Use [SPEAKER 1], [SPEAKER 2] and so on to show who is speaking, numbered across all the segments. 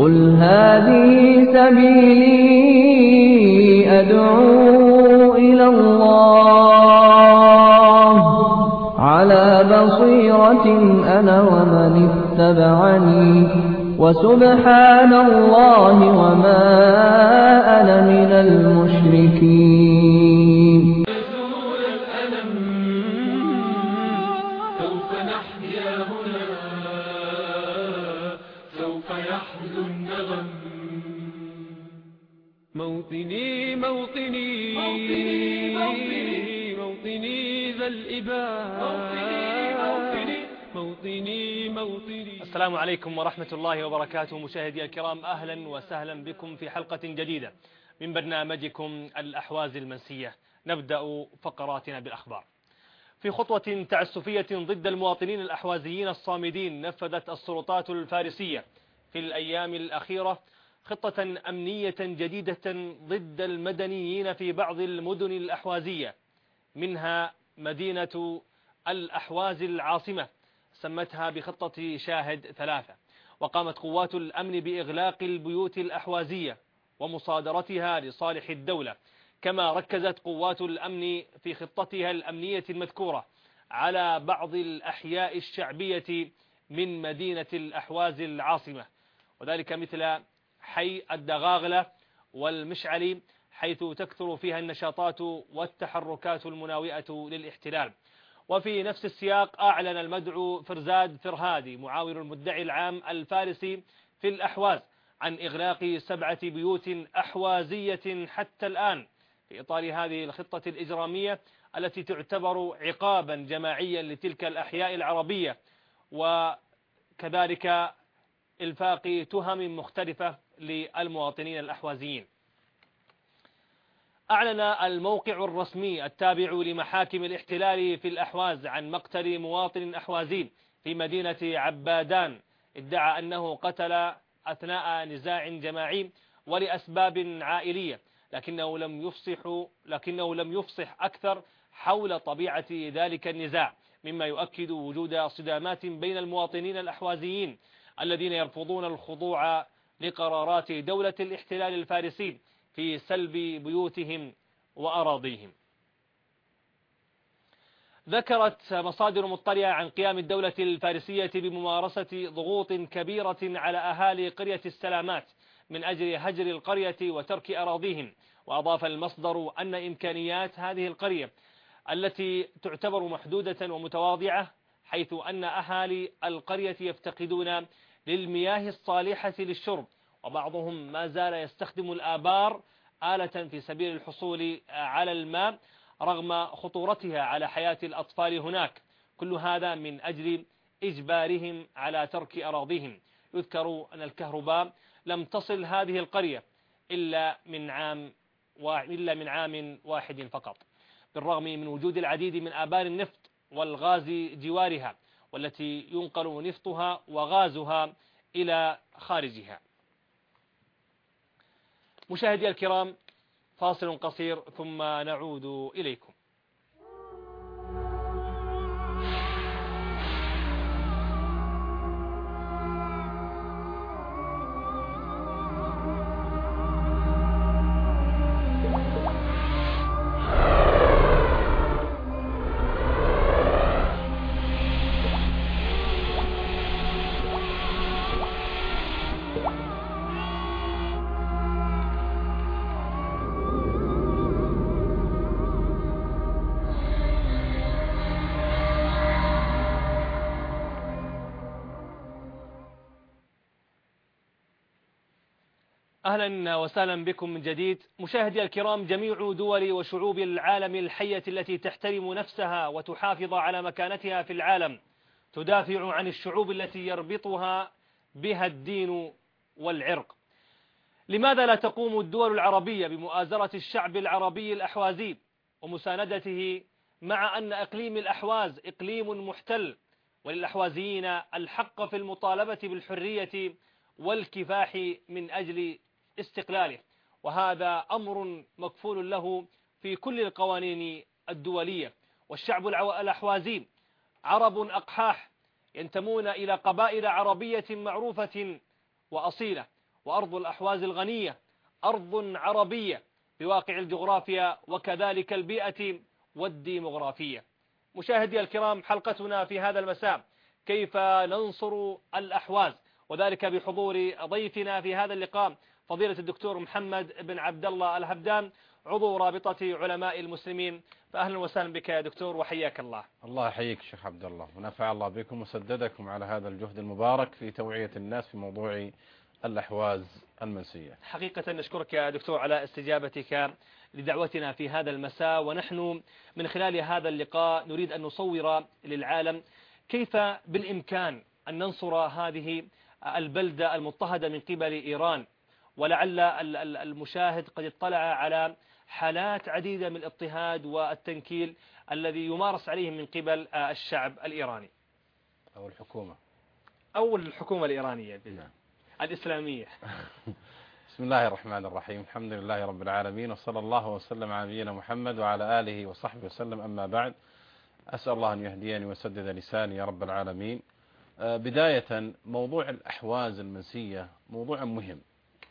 [SPEAKER 1] قل هذه سبيلي أدعو إلى الله على بصيرة أنا ومن اتبعني وسبحان الله وما أنا من المشركين.
[SPEAKER 2] سوف نحيا هنا، سوف يحلو النغم. موطني موطني موطني موطني موطني ذا الإباء، موطني موطني.
[SPEAKER 3] السلام عليكم ورحمة الله وبركاته. مشاهدي الكرام، أهلا وسهلا بكم في حلقة جديدة من برنامجكم الأحواز المنسية. نبدأ فقراتنا بالأخبار. في خطوة تعسفية ضد المواطنين الأحوازيين الصامدين، نفذت السلطات الفارسية في الأيام الأخيرة خطة أمنية جديدة ضد المدنيين في بعض المدن الأحوازية، منها مدينة الأحواز العاصمة، سمتها بخطة شاهد 3. وقامت قوات الأمن بإغلاق البيوت الأحوازية ومصادرتها لصالح الدولة. كما ركزت قوات الأمن في خطتها الأمنية المذكورة على بعض الأحياء الشعبية من مدينة الأحواز العاصمة، وذلك مثل حي الدغاغلة والمشعلي، حيث تكثر فيها النشاطات والتحركات المناوئة للاحتلال. وفي نفس السياق أعلن المدعو فرزاد فرهادي معاون المدعي العام الفارسي في الأحواز عن إغلاق 7 بيوت أحوازية حتى الآن في إطار هذه الخطة الإجرامية التي تعتبر عقابا جماعيا لتلك الأحياء العربية، وكذلك إلفاق تهم مختلفة للمواطنين الأحوازيين. أعلن الموقع الرسمي التابع لمحاكم الاحتلال في الأحواز عن مقتل مواطن أحوازي في مدينة عبادان، ادعى أنه قتل أثناء نزاع جماعي ولأسباب عائلية، لكنه لم يفصح أكثر حول طبيعة ذلك النزاع، مما يؤكد وجود صدامات بين المواطنين الأحوازيين الذين يرفضون الخضوع لقرارات دولة الاحتلال الفارسي في سلب بيوتهم وأراضيهم. ذكرت مصادر مطلعة عن قيام الدولة الفارسية بممارسة ضغوط كبيرة على أهالي قرية السلامات من أجل هجر القرية وترك أراضيهم. وأضاف المصدر أن إمكانيات هذه القرية التي تعتبر محدودة ومتواضعة، حيث أن أهالي القرية يفتقدون للمياه الصالحة للشرب، وبعضهم ما زال يستخدم الآبار آلة في سبيل الحصول على الماء رغم خطورتها على حياة الأطفال هناك، كل هذا من أجل إجبارهم على ترك أراضيهم. يذكر أن الكهرباء لم تصل هذه القرية إلا من عام واحد فقط، بالرغم من وجود العديد من آبار النفط والغاز جوارها، والتي ينقل نفطها وغازها إلى خارجها. مشاهدي الكرام، فاصل قصير ثم نعود إليكم. أهلا وسهلا بكم من جديد. مشاهدي الكرام، جميع دول وشعوب العالم الحية التي تحترم نفسها وتحافظ على مكانتها في العالم تدافع عن الشعوب التي يربطها بها الدين والعرق. لماذا لا تقوم الدول العربية بمؤازرة الشعب العربي الأحوازي ومساندته، مع أن إقليم الأحواز إقليم محتل وللأحوازيين الحق في المطالبة بالحرية والكفاح من أجل استقلاله، وهذا أمر مكفول له في كل القوانين الدولية. والشعب الأحوازي عرب أقحاح ينتمون إلى قبائل عربية معروفة وأصيلة، وأرض الأحواز الغنية أرض عربية بواقع الجغرافيا وكذلك البيئة والديمغرافية. مشاهدي الكرام، حلقتنا في هذا المساء كيف ننصر الأحواز، وذلك بحضور ضيفنا في هذا اللقاء فضيلة الدكتور محمد بن عبد الله الهبدان، عضو رابطة علماء المسلمين. فأهلا وسهلا بك يا دكتور وحياك الله.
[SPEAKER 4] الله يحييك شيخ عبد الله، ونفع الله بكم وسددكم على هذا الجهد المبارك في توعية الناس في موضوع الأحواز المنسية.
[SPEAKER 3] حقيقة نشكرك يا دكتور على استجابتك لدعوتنا في هذا المساء، ونحن من خلال هذا اللقاء نريد أن نصور للعالم كيف بالإمكان أن ننصر هذه البلدة المضطهدة من قبل إيران. ولعل المشاهد قد اطلع على حالات عديدة من الاضطهاد والتنكيل الذي يمارس عليهم من قبل الشعب الإيراني أو الحكومة الإيرانية الإسلامية.
[SPEAKER 4] بسم الله الرحمن الرحيم، الحمد لله رب العالمين، وصلى الله وسلم على نبينا محمد وعلى آله وصحبه وسلم. أما بعد، أسأل الله أن يهديني ويسدد لساني يا رب العالمين. بداية، موضوع الأحواز المنسية موضوع مهم،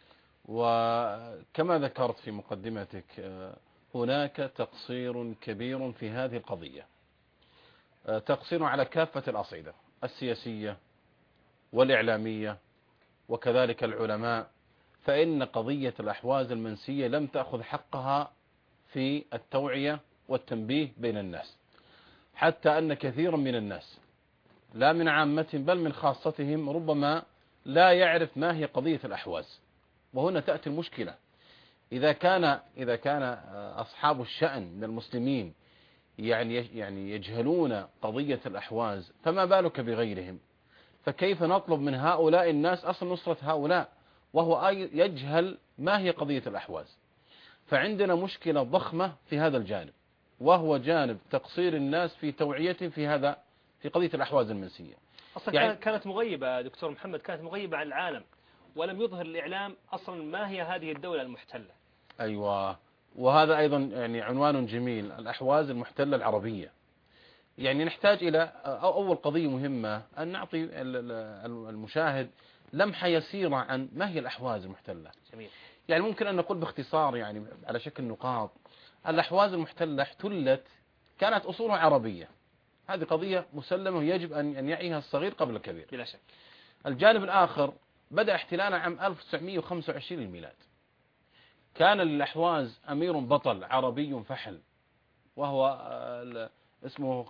[SPEAKER 4] وكما ذكرت في مقدمتك هناك تقصير كبير في هذه القضية، تقصير على كافة الأصعدة السياسية والإعلامية وكذلك العلماء، فإن قضية الأحواز المنسية لم تأخذ حقها في التوعية والتنبيه بين الناس، حتى أن كثيرا من الناس لا من عامتهم بل من خاصتهم ربما لا يعرف ما هي قضية الأحواز. وهنا تأتي المشكلة، إذا كان أصحاب الشأن من المسلمين يعني يجهلون قضية الأحواز، فما بالك بغيرهم؟ فكيف نطلب من هؤلاء الناس أصل نصرة هؤلاء وهو يجهل ما هي قضية الأحواز؟ فعندنا مشكلة ضخمة في هذا الجانب، وهو جانب تقصير الناس في توعيتهم في قضية الأحواز المنسية.
[SPEAKER 3] أصلا كانت مغيبة دكتور محمد، كانت مغيبة عن العالم، ولم يظهر الإعلام أصلا ما هي هذه الدولة المحتلة.
[SPEAKER 4] أيوة، وهذا أيضا يعني عنوان جميل، الأحواز المحتلة العربية. يعني نحتاج إلى أول قضية مهمة أن نعطي المشاهد لمحة يسيرة عن ما هي الأحواز المحتلة.
[SPEAKER 3] جميل.
[SPEAKER 4] يعني ممكن أن نقول باختصار يعني على شكل نقاط، الأحواز المحتلة احتلت كانت أصولها عربية، هذه قضية مسلمة ويجب أن يعيها الصغير قبل الكبير
[SPEAKER 3] بلا شك.
[SPEAKER 4] الجانب الآخر، بدأ احتلالها عام 1925 للميلاد، كان للأحواز أمير بطل عربي فحل، وهو اسمه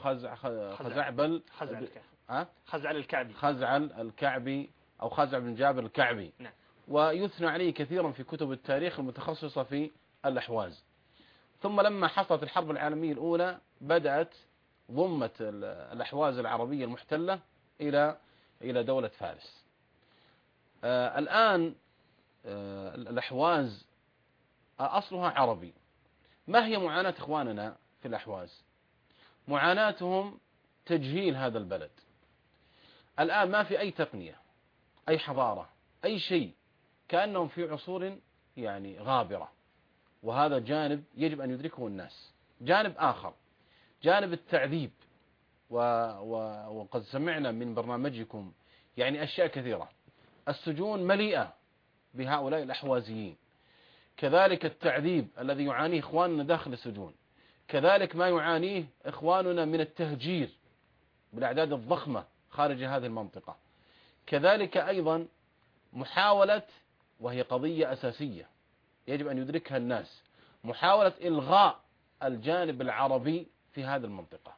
[SPEAKER 4] خزعل الكعبي أو خزع بن جابر الكعبي.
[SPEAKER 3] نعم.
[SPEAKER 4] ويثنى عليه كثيرا في كتب التاريخ المتخصصة في الأحواز. ثم لما حصلت الحرب العالمية الأولى بدأت ضمت الأحواز العربية المحتلة إلى دولة فارس. الآن الأحواز أصلها عربي. ما هي معاناة إخواننا في الأحواز؟ معاناتهم تجهيل هذا البلد. الآن ما في أي تقنية، أي حضارة، أي شيء، كأنهم في عصور يعني غابرة، وهذا جانب يجب أن يدركه الناس. جانب آخر، جانب التعذيب، وقد سمعنا من برنامجكم يعني أشياء كثيرة. السجون مليئة بهؤلاء الأحوازيين، كذلك التعذيب الذي يعانيه إخواننا داخل السجون، كذلك ما يعانيه إخواننا من التهجير بالأعداد الضخمة خارج هذه المنطقة، كذلك أيضا محاولة، وهي قضية أساسية يجب أن يدركها الناس، محاولة إلغاء الجانب العربي في هذه المنطقة،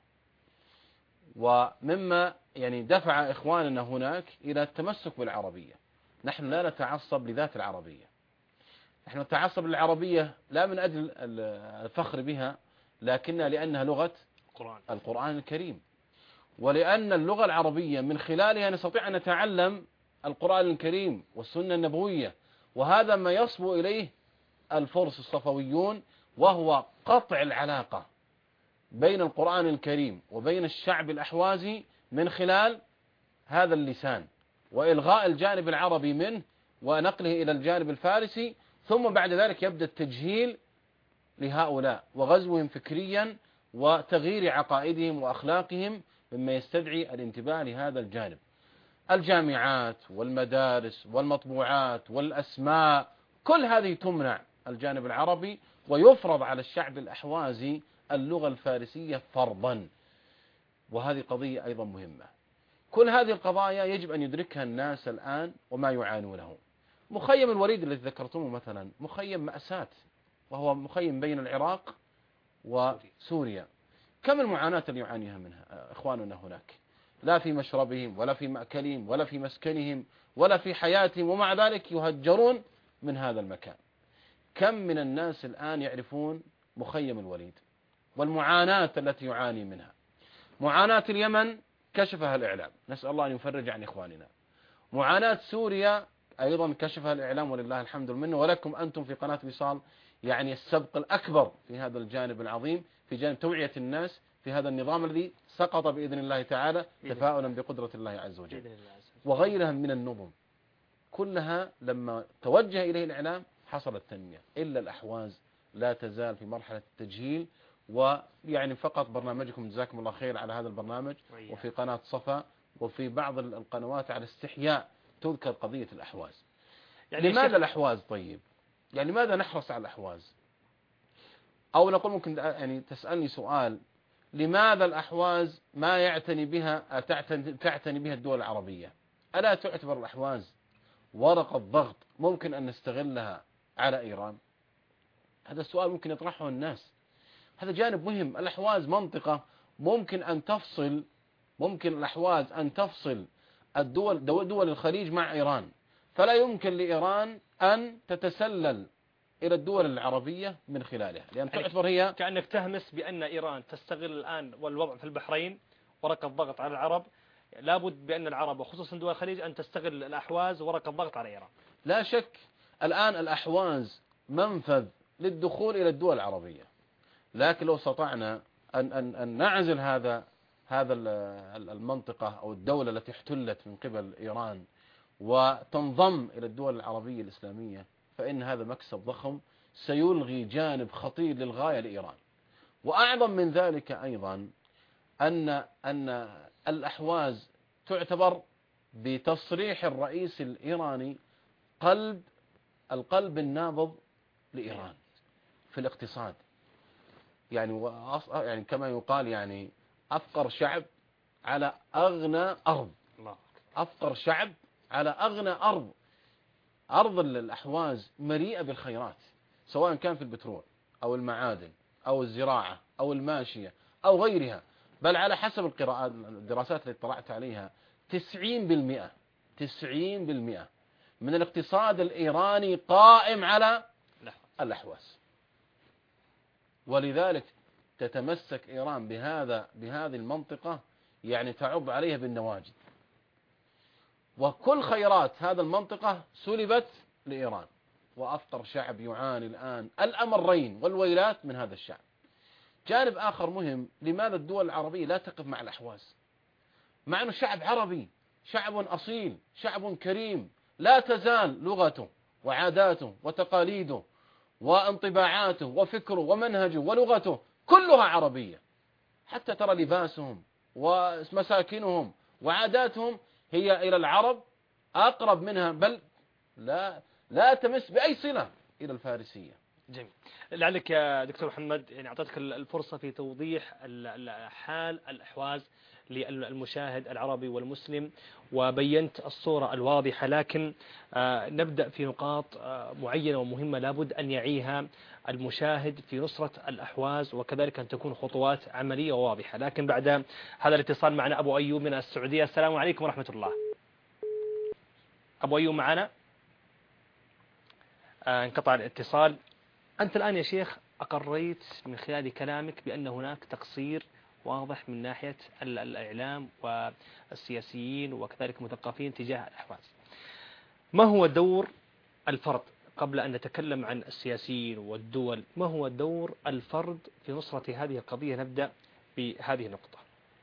[SPEAKER 4] ومما يعني دفع إخواننا هناك إلى التمسك بالعربية. نحن لا نتعصب لذات العربية، نحن نتعصب للعربية لا من أجل الفخر بها، لكنها لأنها لغة القرآن الكريم، ولأن اللغة العربية من خلالها نستطيع أن نتعلم القرآن الكريم والسنة النبوية، وهذا ما يصبو إليه الفرس الصفويون، وهو قطع العلاقة بين القرآن الكريم وبين الشعب الأحوازي من خلال هذا اللسان، وإلغاء الجانب العربي منه ونقله إلى الجانب الفارسي، ثم بعد ذلك يبدأ التجهيل لهؤلاء وغزوهم فكريا وتغيير عقائدهم وأخلاقهم، مما يستدعي الانتباه لهذا الجانب. الجامعات والمدارس والمطبوعات والأسماء كل هذه تمنع الجانب العربي، ويفرض على الشعب الأحوازي اللغة الفارسية فرضا. وهذه قضية أيضا مهمة. كل هذه القضايا يجب أن يدركها الناس الآن وما يعانونه. مخيم الوريد الذي ذكرتموه مثلا مخيم مأساة، وهو مخيم بين العراق وسوريا. كم المعاناة اللي يعانيها منها إخواننا هناك، لا في مشربهم ولا في مأكلهم ولا في مسكنهم ولا في حياتهم، ومع ذلك يهجرون من هذا المكان. كم من الناس الآن يعرفون مخيم الوليد والمعاناة التي يعاني منها. معاناة اليمن كشفها الإعلام، نسأل الله أن يفرج عن إخواننا. معاناة سوريا أيضا كشفها الإعلام ولله الحمد والمنة، ولكم أنتم في قناة وصال يعني السبق الأكبر في هذا الجانب العظيم، في جانب توعية الناس في هذا النظام الذي سقط بإذن الله تعالى تفاؤلا بقدرة الله عز وجل. وغيرها من النظم كلها لما توجه إليه الإعلام حصلت تنمية، إلا الأحواز لا تزال في مرحلة التجهيل. ويعني فقط برنامجكم جزاكم الله خير على هذا البرنامج، وفي قناة صفا وفي بعض القنوات على استحياء تذكر قضية الأحواز. يعني لماذا الأحواز؟ طيب يعني لماذا نحرص على الأحواز؟ أو نقول ممكن يعني تسألني سؤال، لماذا الأحواز ما يعتني بها تعتني بها الدول العربية؟ ألا تعتبر الأحواز ورقة ضغط ممكن أن نستغلها على إيران؟ هذا السؤال ممكن يطرحه الناس. هذا جانب مهم. الأحواز منطقة ممكن الأحواز أن تفصل دول الخليج مع إيران، فلا يمكن لإيران أن تتسلل إلى الدول العربية من خلالها، لأن تعتبر هي
[SPEAKER 3] كأنك تهمس بأن إيران تستغل الآن والوضع في البحرين ورقة ضغط على العرب. لابد بأن العرب وخصوصا دول الخليج أن تستغل الأحواز ورقة ضغط على إيران.
[SPEAKER 4] لا شك الآن الأحواز منفذ للدخول إلى الدول العربية، لكن لو استطعنا أن نعزل هذا المنطقة أو الدولة التي احتلت من قبل إيران وتنضم إلى الدول العربية الإسلامية، فإن هذا مكسب ضخم سيلغي جانب خطير للغاية لإيران. وأعظم من ذلك أيضا أن الأحواز تعتبر بتصريح الرئيس الإيراني القلب النابض لإيران في الاقتصاد. يعني كما يقال يعني أفقر شعب على أغنى أرض. أفقر شعب على أغنى أرض. أرض الأحواز مليئة بالخيرات، سواء كان في البترول أو المعادن أو الزراعة أو الماشية أو غيرها. بل على حسب الدراسات التي طلعت عليها 90% من الاقتصاد الإيراني قائم على الأحواز. ولذلك تتمسك إيران بهذه المنطقة، يعني تعض عليها بالنواجذ. وكل خيرات هذا المنطقة سلبت لإيران، وأفقر شعب يعاني الآن الأمرين والويلات من هذا الشعب. جانب آخر مهم، لماذا الدول العربية لا تقف مع الأحواز؟ مع أنه شعب عربي، شعب أصيل، شعب كريم، لا تزال لغته وعاداته وتقاليده وانطباعاته وفكره ومنهجه ولغته كلها عربية. حتى ترى لباسهم ومساكنهم وعاداتهم هي إلى العرب أقرب منها، بل لا تمس بأي صلة إلى الفارسية.
[SPEAKER 3] جميل. لعلك يا دكتور محمد يعني أعطيتك الفرصة في توضيح حال الأحواز للمشاهد العربي والمسلم، وبينت الصورة الواضحة، لكن نبدأ في نقاط معينة ومهمة لابد أن يعيها المشاهد في نصرة الأحواز، وكذلك أن تكون خطوات عملية وواضحة. لكن بعد هذا الاتصال معنا أبو أيوب من السعودية. السلام عليكم ورحمة الله. أبو أيوب معنا؟ انقطع الاتصال. أنت الآن يا شيخ أقريت من خلال كلامك بأن هناك تقصير واضح من ناحية الإعلام والسياسيين وكذلك المثقفين تجاه الأحواز. ما هو دور الفرد قبل أن نتكلم عن السياسيين والدول؟ ما هو دور الفرد في نصرة هذه القضية؟ نبدأ بهذه النقطة.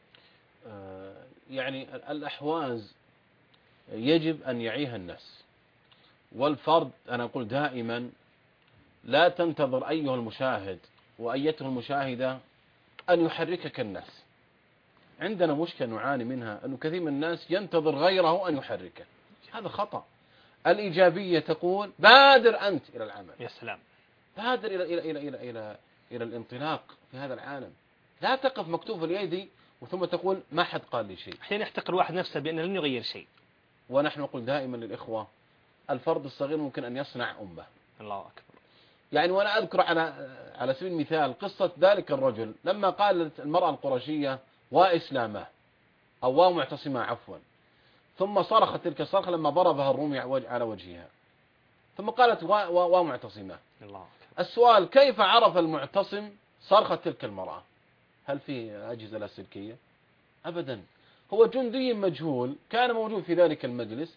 [SPEAKER 4] يعني الأحواز يجب أن يعيها الناس، والفرد أنا أقول دائما لا تنتظر أيها المشاهد وأيتها المشاهدة أن يحركك الناس. عندنا مشكلة نعاني منها، أنه كثير من الناس ينتظر غيره أن يحركه. هذا خطأ. الإيجابية تقول بادر أنت إلى العمل.
[SPEAKER 3] يا سلام.
[SPEAKER 4] بادر إلى الانطلاق في هذا العالم. لا تقف مكتوف اليد وثم تقول ما حد قال لي شيء.
[SPEAKER 3] أحيانا يحتقر الواحد نفسه بأنه لن يغير شيء.
[SPEAKER 4] ونحن نقول دائما للإخوة الفرد الصغير ممكن أن يصنع أمة.
[SPEAKER 3] الله أكبر.
[SPEAKER 4] يعني وأنا أذكر على سبيل المثال قصة ذلك الرجل لما قالت المرأة القرشية وإسلامه أو ومعتصمة عفوا، ثم صرخت تلك الصرخة لما ضربها الرومي على وجهها، ثم قالت ومعتصمة.
[SPEAKER 3] الله أكبر.
[SPEAKER 4] السؤال كيف عرف المعتصم صرخة تلك المرأة؟ هل في أجهزة لاسلكية؟ أبدا. هو جندي مجهول كان موجود في ذلك المجلس،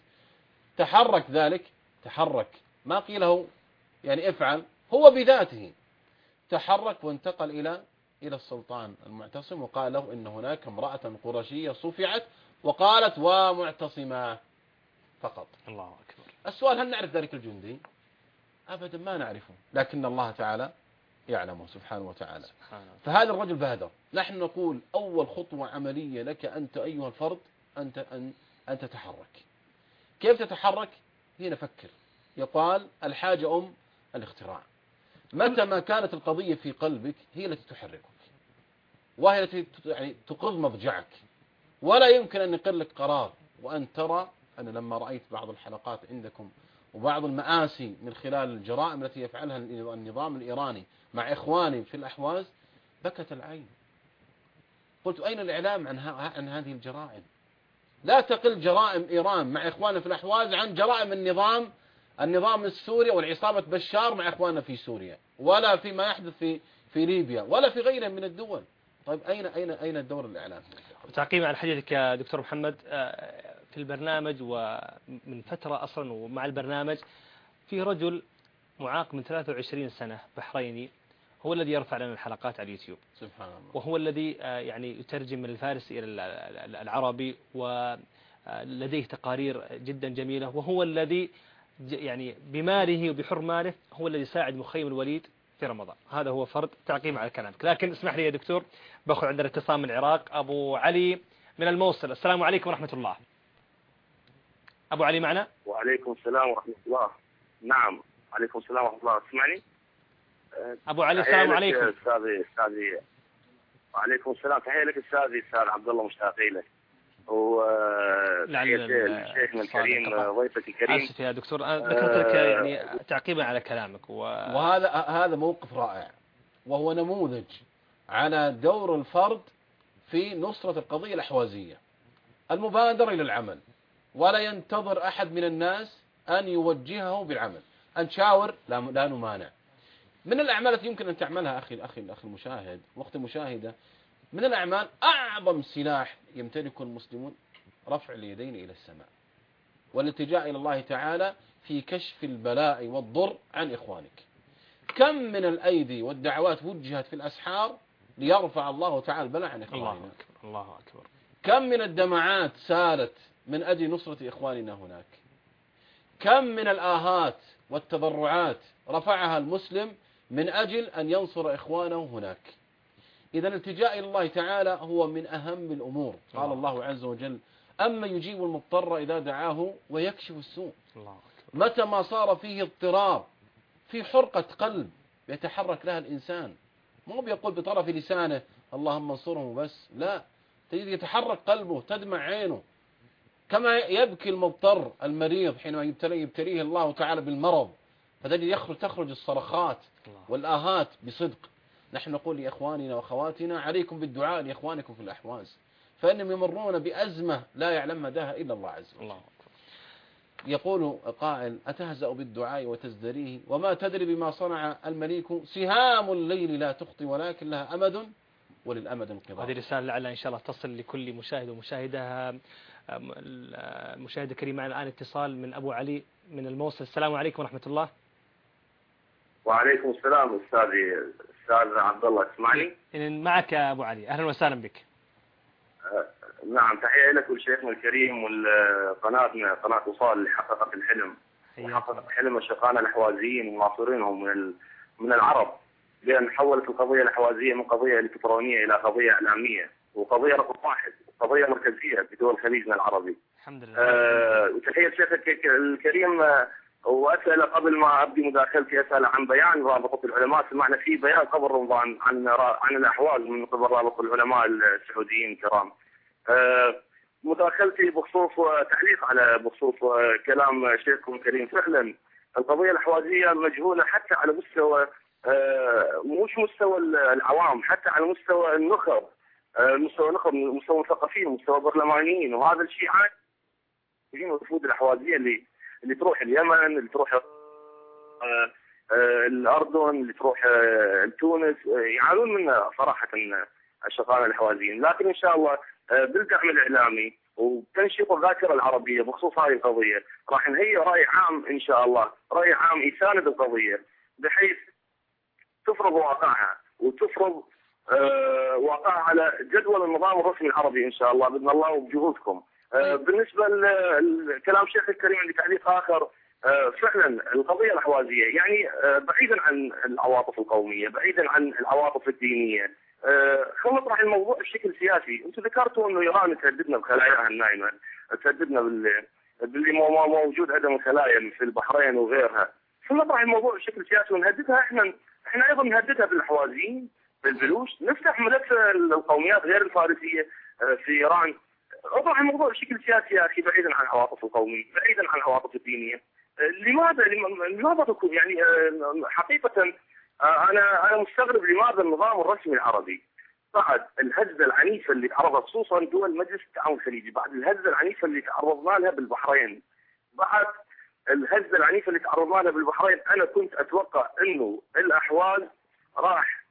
[SPEAKER 4] تحرك ما قيله يعني افعل، هو بذاته تحرك وانتقل إلى السلطان المعتصم وقال له إن هناك امرأة قرشية صفعت وقالت ومعتصمة فقط.
[SPEAKER 3] الله أكبر.
[SPEAKER 4] السؤال هل نعرف ذلك الجندي؟ أبدا ما نعرفه، لكن الله تعالى يعلمه سبحانه وتعالى. فهذا الرجل بادر. نحن نقول أول خطوة عملية لك أنت أيها الفرد أن تتحرك. كيف تتحرك؟ هنا فكر. يقال الحاجة الاختراع. متى ما كانت القضية في قلبك هي التي تحركك، وهي التي يعني تقض مضجعك، ولا يمكن أن يقل لك قرار. وأن ترى أنا لما رأيت بعض الحلقات عندكم وبعض المآسي من خلال الجرائم التي يفعلها النظام الإيراني مع إخواني في الأحواز بكت العين. قلت أين الإعلام عن هذه الجرائم؟ لا تقل جرائم إيران مع إخواننا في الأحواز عن جرائم النظام السوري والعصابة بشار مع إخواننا في سوريا، ولا فيما يحدث في ليبيا، ولا في غيرها من الدول. طيب أين الدور الإعلام؟
[SPEAKER 3] تعقيبا على حديثك يا دكتور محمد، في البرنامج ومن فترة أصلا ومع البرنامج في رجل معاق من 23 سنة بحريني هو الذي يرفع لنا الحلقات على اليوتيوب
[SPEAKER 4] سبحان الله.
[SPEAKER 3] وهو الذي يعني يترجم من الفارسي إلى العربي ولديه تقارير جدا جميلة، وهو الذي يعني بماله وبحر ماله هو الذي ساعد مخيم الوليد في رمضان. هذا هو فرد. تعقيب على كلامك. لكن اسمح لي يا دكتور باخذ عندنا اتصال من العراق. أبو علي من الموصل. السلام عليكم ورحمة الله. أبو علي معنا؟
[SPEAKER 5] وعليكم السلام ورحمة الله. نعم عليكم السلام ورحمة الله. تسمعني؟
[SPEAKER 3] أبو علي السلام عليكم.
[SPEAKER 5] أستاذي وعليكم السلام. تحية لك أستاذ عبد الله، مشتاقي لك. الشيخ الكريم ضيفك الكريم.
[SPEAKER 3] آسف يا دكتور ذكرت لك يعني تعقيبا على كلامك
[SPEAKER 4] وهذا موقف رائع، وهو نموذج على دور الفرد في نصرة القضية الأحوازية، المبادرة إلى العمل، ولا ينتظر أحد من الناس أن يوجهه بالعمل. أن تشاور لا نمانع. من الأعمال التي يمكن أن تعملها أخي المشاهد وقت المشاهدة، من الأعمال أعظم سلاح يمتلكه المسلمون رفع اليدين إلى السماء والالتجاء إلى الله تعالى في كشف البلاء والضر عن إخوانك. كم من الأيدي والدعوات وجهت في الأسحار ليرفع الله تعالى البلاء عن إخواننا.
[SPEAKER 3] الله أكبر.
[SPEAKER 4] كم من الدمعات سالت من أجل نصرة إخواننا هناك. كم من الآهات والتضرعات رفعها المسلم من أجل أن ينصر إخوانه هناك. إذا الالتجاء إلى الله تعالى هو من أهم الأمور. قال الله عز وجل أما يجيب المضطر إذا دعاه ويكشف السوء. متى ما صار فيه اضطرار في حرقة قلب يتحرك لها الإنسان، مو بيقول بطرف لسانه اللهم انصره بس، لا، تجد يتحرك قلبه، تدمع عينه، كما يبكي المضطر المريض حينما يبتليه الله تعالى بالمرض، فتجد تخرج الصرخات والآهات بصدق. نحن نقول لإخواننا وأخواتنا عليكم بالدعاء لإخوانكم في الأحواز، فإنهم يمرون بأزمة لا يعلم مداها إلا الله عز وجل. يقول قائل أتهزأ بالدعاء وتزدريه وما تدري بما صنع المليك، سهام الليل لا تخطي ولكن لها أمد وللأمد انقضاء.
[SPEAKER 3] هذه رسالة لعلها إن شاء الله تصل لكل مشاهد ومشاهدة. المشاهد الكريم معنا الآن اتصال من أبو علي من الموصل. السلام عليكم ورحمة الله.
[SPEAKER 5] وعليكم السلام أستاذ عبد الله، تسمعني؟
[SPEAKER 3] معك يا أبو علي، أهلا وسهلا بك.
[SPEAKER 5] نعم، تحية لك ولشيخنا الكريم والقناتنا قناة وصال اللي حققت الحلم وحققت حلم الشقانة الأحوازيين وناصرينهم من العرب، بأن حولت القضية الأحوازية من قضية إلكترونية إلى قضية إعلامية. وقضية رقم واحد، قضية مركزية في دول خليجنا العربي.
[SPEAKER 3] الحمد لله.
[SPEAKER 5] وتحية شيخك الكريم، وأسأل قبل ما أبدي مداخلتي أسأل عن بيان رابطة العلماء. سمعنا فيه بيان قبل رمضان عن الأحواز من قبل رابطة العلماء السعوديين الكرام. مداخلتي بخصوص تعليق على بخصوص كلام شيخكم الكريم. فعلا القضية الأحوازية مجهولة حتى على مستوى مش مستوى العوام، حتى على مستوى النخب، مستوى النخب، مستوى المثقفين، مستوى البرلمانيين. وهذا الشيء عاد الوفود الأحوازية اللي تروح اليمن، اللي تروح الأردن، اللي تروح تونس، يعانون منها صراحة الشقائق الأحوازيين. لكن إن شاء الله بالدعم الإعلامي وتنشيط الذاكرة العربية بخصوص هذه القضية راح نهيئ رأي عام إن شاء الله، رأي عام يساند القضية بحيث تفرض واقعها وتفرض واقعها على جدول النظام الرسمي العربي إن شاء الله بإذن الله وبجهودكم. بالنسبة لكلام شيخ الكريم عندي تعليق آخر. فعلا القضية الأحوازية يعني بعيدا عن العواطف القومية، بعيدا عن العواطف الدينية، خلينا نطرح الموضوع بشكل سياسي. انتم ذكرتوا انه ايران تهددنا بخلاياها النايمة، تهددنا باللي موجود عدم الخلايا في البحرين وغيرها. خلينا نطرح الموضوع بشكل سياسي ونهددها احنا ايضا نهددها بالاحوازيين، بالبلوش، نفتح ملف القوميات غير الفارسية في ايران. اطرح الموضوع بشكل سياسي يا اخي، بعيدا عن العواطف القومية، بعيدا عن العواطف الدينية. لماذا تكون يعني حقيقة أنا مستغرب لماذا النظام الرسمي العربي بعد الهزة العنيفة اللي تعرضها خصوصا دول مجلس التعاون الخليجي، بعد الهزة العنيفة اللي تعرضنا لها بالبحرين، بعد الهزة العنيفة اللي تعرضنا لها بالبحرين، أنا كنت أتوقع إنه الأحواز راح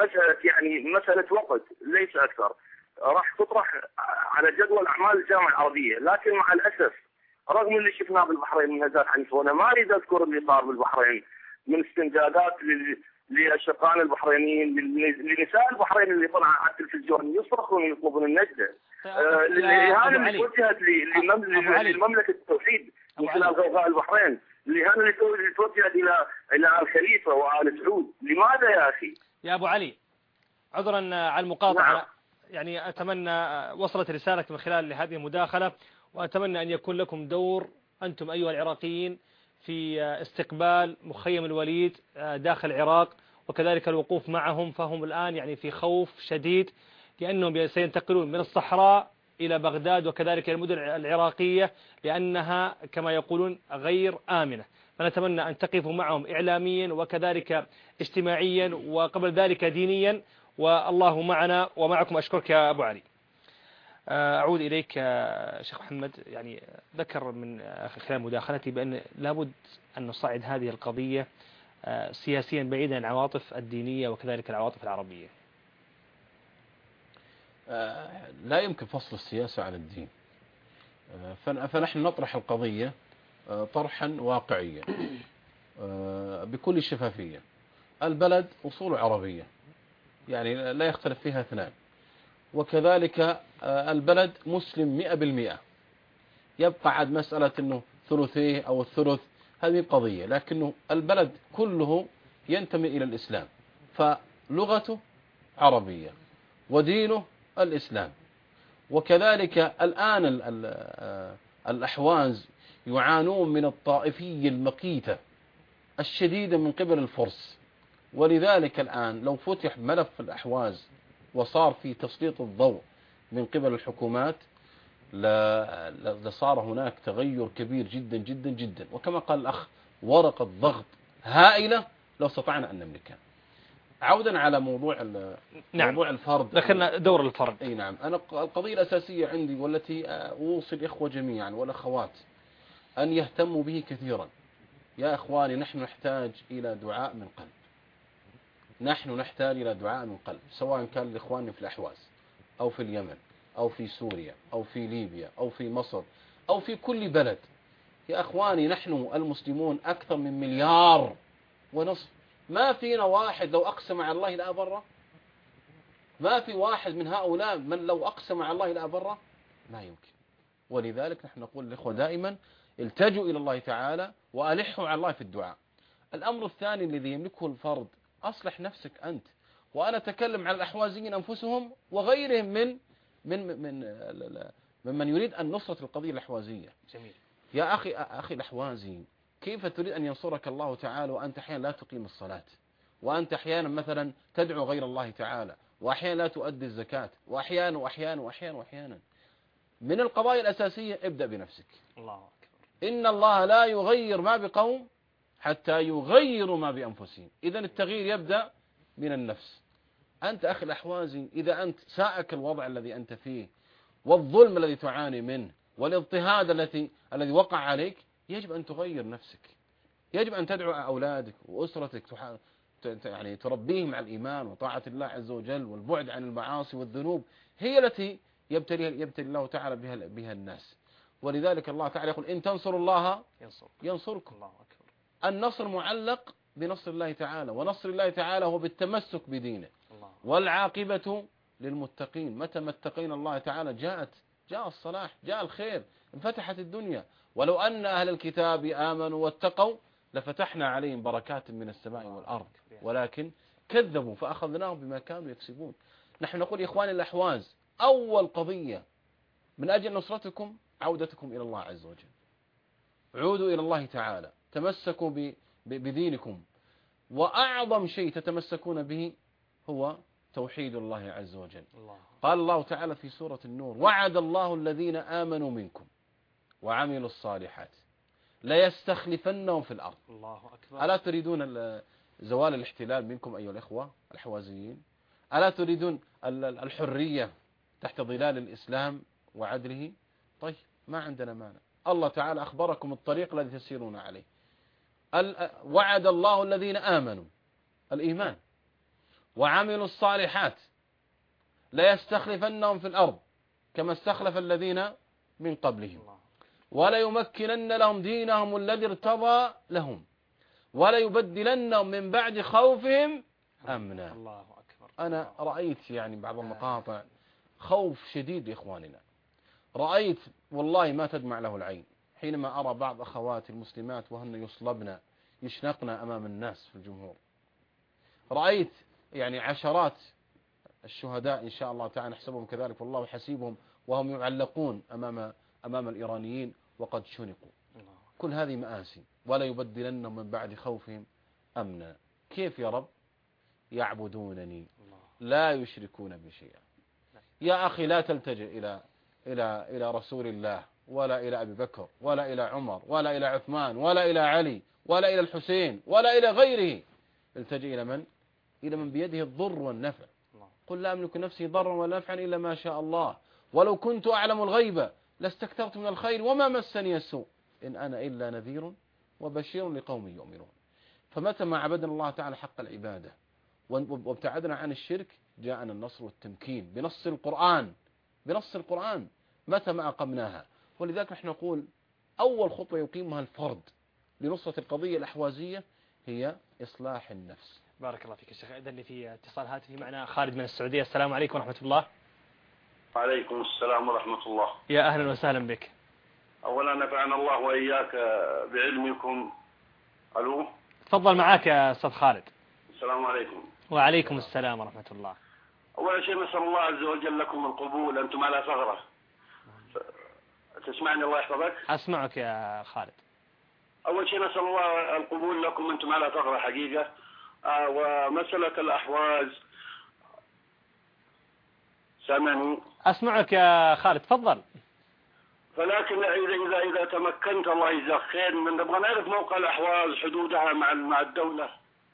[SPEAKER 5] مسألة وقت ليس أكثر، راح تطرح على جدول أعمال الجامعة العربية. لكن مع الأسف رغم اللي شفناه بالبحرين من هزات عنيفة، وأنا ما أريد أذكر اللي صار بالبحرين من استنجادات للشقائق البحرينيين، لنساء البحرين اللي طلعوا على التلفزيون يصرخون ويطلبون النجدة، الإهانة اللي توجهت لمملكة التوحيد من خلال غوغاء البحرين، الإهانة اللي توجهت إلى الخليفة وآل سعود. لماذا يا أخي؟
[SPEAKER 3] يا أبو علي عذرا على المقاطعة.
[SPEAKER 5] نعم.
[SPEAKER 3] يعني أتمنى وصلت رسالة من خلال هذه المداخلة، وأتمنى أن يكون لكم دور أنتم أيها العراقيين في استقبال مخيم الوليد داخل العراق، وكذلك الوقوف معهم. فهم الآن يعني في خوف شديد، لأنهم سينتقلون من الصحراء إلى بغداد وكذلك المدن العراقية، لأنها كما يقولون غير آمنة. فنتمنى أن تقفوا معهم إعلاميا وكذلك اجتماعيا وقبل ذلك دينيا، والله معنا ومعكم. أشكرك يا أبو علي. أعود إليك شيخ محمد. يعني ذكر من خلال مداخلتي بأن لابد أن نصعد هذه القضية سياسيا بعيدا عن العواطف الدينية وكذلك العواطف العربية.
[SPEAKER 4] لا يمكن فصل السياسة عن الدين، فنحن نطرح القضية طرحا واقعيا بكل شفافية. البلد أصول عربية يعني لا يختلف فيها اثنان، وكذلك البلد مسلم 100%. يبقى عاد مسألة أنه ثلثيه أو الثلث هذه قضية، لكنه البلد كله ينتمي إلى الإسلام، فلغته عربية ودينه الإسلام. وكذلك الآن الأحواز يعانون من الطائفية المقيتة الشديدة من قبل الفرس، ولذلك الآن لو فتح ملف الأحواز وصار في تسليط الضوء من قبل الحكومات لصار هناك تغير كبير جدا جدا جدا، وكما قال الأخ ورقة ضغط هائلة لو استطعنا أن نملكها. عودا على موضوع موضوع الفرد،
[SPEAKER 3] دخلنا دور الفرد.
[SPEAKER 4] أي نعم. أنا القضية الأساسية عندي والتي أوصي الإخوة جميعا والأخوات أن يهتموا به كثيرا. يا إخواني، نحن نحتاج إلى دعاء من قلب، نحن نحتاج إلى دعاء من قلب، سواء كان لإخواننا في الأحواز أو في اليمن أو في سوريا أو في ليبيا أو في مصر أو في كل بلد. يا أخواني، نحن المسلمون أكثر من 1.5 مليار، ما فينا واحد لو أقسم على الله لا بره، ما في واحد من هؤلاء من لو أقسم على الله لا بره، لا يمكن. ولذلك نحن نقول للإخوة دائما التجوا إلى الله تعالى وألحوا على الله في الدعاء. الأمر الثاني الذي يملكه الفرد، أصلح نفسك أنت. وأنا أتكلم عن الأحوازيين أنفسهم وغيرهم من ممن يريد أن نصرة القضية الأحوازية.
[SPEAKER 3] جميل.
[SPEAKER 4] يا أخي الأحوازي، كيف تريد أن ينصرك الله تعالى وأنت أحيانا لا تقيم الصلاة، وأنت أحيانا مثلا تدعو غير الله تعالى، وأحيانا لا تؤدي الزكاة، وأحيانا وأحيانا وأحيانا وأحيانا. من القضايا الأساسية ابدأ بنفسك.
[SPEAKER 3] الله أكبر.
[SPEAKER 4] إن الله لا يغير ما بقوم حتى يغيروا ما بأنفسهم. إذن التغيير يبدأ من النفس. أنت أخي الأحوازي، إذا أنت ساءك الوضع الذي أنت فيه، والظلم الذي تعاني منه، والاضطهاد الذي وقع عليك، يجب أن تغير نفسك. يجب أن تدعو أولادك وأسرتك، يعني تربيهم على الإيمان وطاعة الله عز وجل والبعد عن المعاصي والذنوب، هي التي يبتلي الله تعالى بها الناس. ولذلك الله تعالى يقول إن تنصروا الله ينصركم.
[SPEAKER 3] الله أكبر.
[SPEAKER 4] النصر معلق بنصر الله تعالى، ونصر الله تعالى هو بالتمسك بدينه.
[SPEAKER 3] الله.
[SPEAKER 4] والعاقبة للمتقين. متى ما اتقينا الله تعالى جاء الصلاح، جاء الخير، انفتحت الدنيا. ولو أن أهل الكتاب آمنوا واتقوا لفتحنا عليهم بركات من السماء والأرض، ولكن كذبوا فأخذناهم بما كانوا يكسبون. نحن نقول يا إخواني الأحواز، أول قضية من أجل نصرتكم عودتكم إلى الله عز وجل. عودوا إلى الله تعالى، تمسكوا بدينكم، وأعظم شيء تتمسكون به هو توحيد الله عز وجل. قال الله تعالى في سورة النور وعد الله الذين آمنوا منكم وعملوا الصالحات ليستخلفنهم في الأرض.
[SPEAKER 3] الله أكبر.
[SPEAKER 4] ألا تريدون زوال الاحتلال منكم أيها الإخوة الحوازيين؟ ألا تريدون الحرية تحت ظلال الإسلام وعدله؟ طيب ما عندنا مانع. الله تعالى أخبركم الطريق الذي تسيرون عليه. وعد الله الذين آمنوا الإيمان وعملوا الصالحات ليستخلفنهم في الأرض كما استخلف الذين من قبلهم وليمكنن لهم دينهم الذي ارتضى لهم وليبدلنهم من بعد خوفهم أمنا.
[SPEAKER 3] الله أكبر.
[SPEAKER 4] أنا رأيت يعني بعض المقاطع خوف شديد لإخواننا، رأيت والله ما تدمع له العين حينما أرى بعض أخوات المسلمات وهن يصلبن يشنقن أمام الناس في الجمهور. رأيت يعني عشرات الشهداء إن شاء الله تعالى نحسبهم كذلك والله حسيبهم وهم يعلقون أمام الإيرانيين وقد شنقوا. كل هذه مآسي. ولا يبدلنهم من بعد خوفهم أمنا. كيف يا رب؟ يعبدونني لا يشركون بي شيئا. يا أخي لا تلتجئ إلى رسول الله ولا إلى أبي بكر ولا إلى عمر ولا إلى عثمان ولا إلى علي ولا إلى الحسين ولا إلى غيره. التجئ إلى من؟ إلى من بيده الضر والنفع. قل لا أملك نفسي ضرا ولا نفعا إلا ما شاء الله ولو كنت أعلم الغيب لاستكثرت من الخير وما مسني السوء إن أنا إلا نذير وبشير لقوم يؤمنون. فمتى ما عبدنا الله تعالى حق العبادة وابتعدنا عن الشرك جاءنا النصر والتمكين بنص القرآن متى ما أقمناها. ولذلك نحن نقول أول خطوة يقيمها الفرد لنصرة القضية الأحوازية هي إصلاح النفس.
[SPEAKER 3] بارك الله فيك الشيخ. إذن في اتصال هاتفي معنا خالد من السعودية. السلام عليكم ورحمة الله.
[SPEAKER 6] وعليكم السلام ورحمة الله.
[SPEAKER 3] يا أهلا وسهلا بك.
[SPEAKER 6] أولا نفعنا الله وإياك بعلمكم. ألو.
[SPEAKER 3] تفضل معك يا أستاذ خالد.
[SPEAKER 6] السلام عليكم.
[SPEAKER 3] وعليكم السلام ورحمة الله.
[SPEAKER 6] أول شيء نسأل الله عز وجل لكم القبول، أنتم على ثغرة. تسمعني الله يحفظك؟
[SPEAKER 3] أسمعك يا خالد.
[SPEAKER 6] أول شيء نسأل الله القبول لكم، أنتم على ثغرة حقيقة. ومسألة الأحواز سامعني؟
[SPEAKER 3] أسمعك يا خالد تفضل.
[SPEAKER 6] فلكن إذا تمكنت الله يجزاك خير، من نبغى نعرف موقع الأحواز حدودها مع الدولة.